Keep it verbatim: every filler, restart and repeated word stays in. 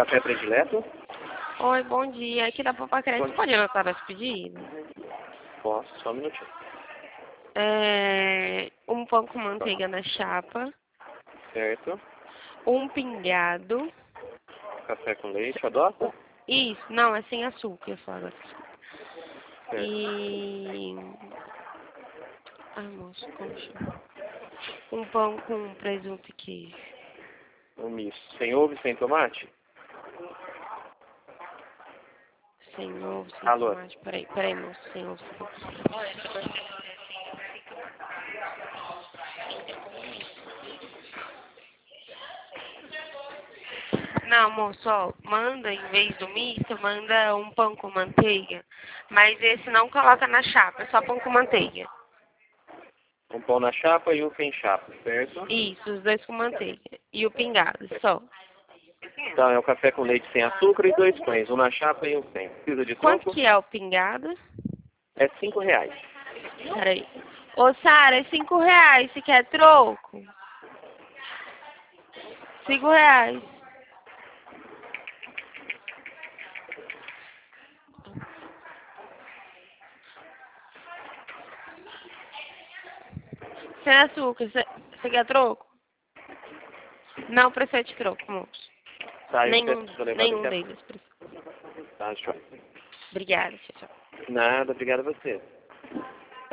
café predileto? Oi, bom dia. Aqui da Papacrete, Bom... pode anotar as pedidos? Posso, só um minutinho. É, um pão com manteiga na chapa, Certo. um pingado. Café com leite, adota? Isso, não, é sem açúcar, só agora. Certo. E... Ai, moço, como chama? Um pão com presunto e queijo. Um misto. Sem ovo e sem tomate? Sem ovo, sem Alô? tomate. Peraí, peraí, moço, sem ovo, sem tomate. Não, moço, ó, manda, em vez do misto, manda um pão com manteiga. Mas esse não coloca na chapa, é só pão com manteiga. Um pão na chapa e um sem chapa, certo? Isso, os dois com manteiga. E o pingado, só. Então, é o café com leite sem açúcar e dois pães, um na chapa e um sem. Precisa de Quanto troco? que é o pingado? É cinco reais. Peraí. Ô, Sara, é cinco reais, você quer troco? Cinco reais. Sem açúcar, você você quer troco? Não, prefere de troco, moço. Tá, eu Nenhum, peço pra levar nenhum daqui deles. a... Tá, show. Obrigada, tchau, tchau. Nada, obrigado a você.